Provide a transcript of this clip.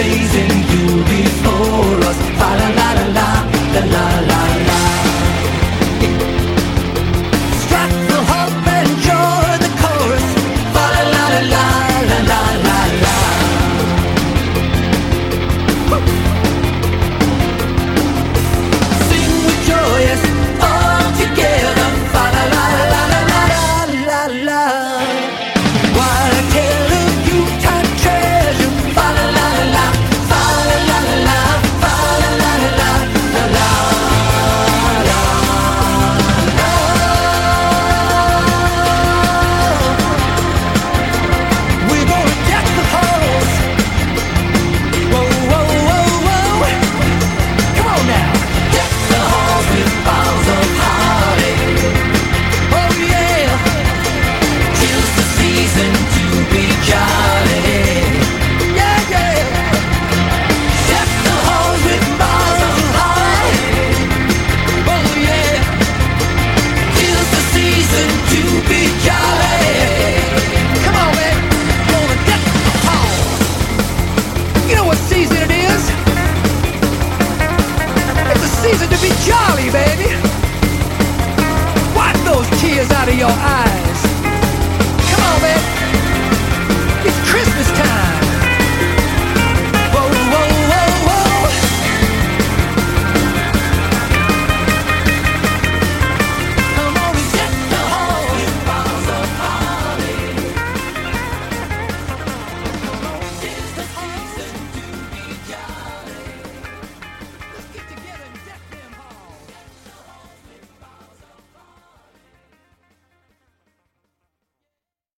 blazing, you before us. Fa la la la la, la la la la. Strike the harp and join the chorus. Fa la la la la, la la la la. Sing with joyous all together. Fa la la la la la la la. While I tell of Yuletide treasure. Fa la la la la, fa la la la la, fa la la la la, la la la. We're gonna deck the halls. Whoa, whoa, whoa, whoa. Come on now. Deck the halls with boughs of holly. Oh yeah. 'Tis the season to be jolly. Yeah, yeah. Deck the halls with boughs of holly. Oh yeah. 'Tis the season to be jolly. Come on, man. Gonna deck the halls. You know what season it is? It's a season to be jolly, baby. Wipe those tears out of your eyes.